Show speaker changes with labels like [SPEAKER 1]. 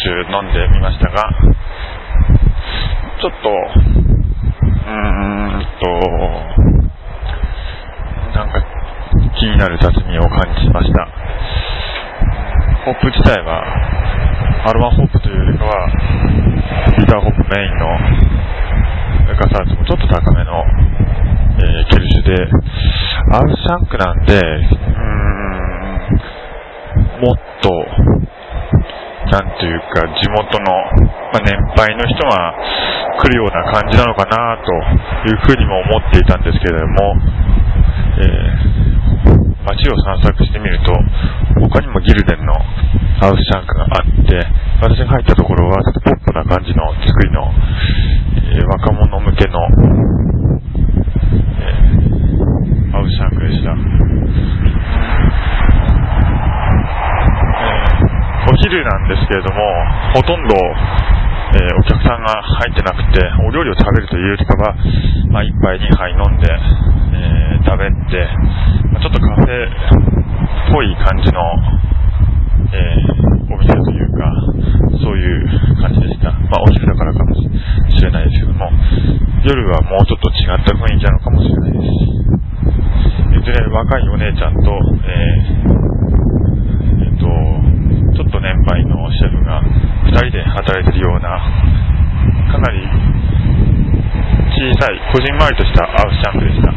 [SPEAKER 1] 飲んでみましたが、ちょっとなんか気になる雑味を感じました。ホップ自体はアロマホップというよりかはビターホップメインのガサーズもちょっと高めの、ケルシュで、アウシャンクなんでもっとなんというか地元の、年配の人が来るような感じなのかなというふうにも思っていたんですけれども、街を散策してみると他にもギルデンのアウシャンクがあって、私が入ったところはちょっとポップな感じの作りの、若者向けの、アウシャンクでした。お昼なんですけれども、ほとんど、お客さんが入ってなくて、お料理を食べるというよりかは、一杯2杯飲んで、食べて、ちょっとカフェっぽい感じの、お店というか、そういう感じでした。お昼だからかもしれないですけども、夜はもうちょっと違った雰囲気なのかもしれないです。いずれ若いお姉ちゃんと、ちょっと年配のシェフが2人で働いているような、かなり小さいこじんまりとしたアウシャンクでした。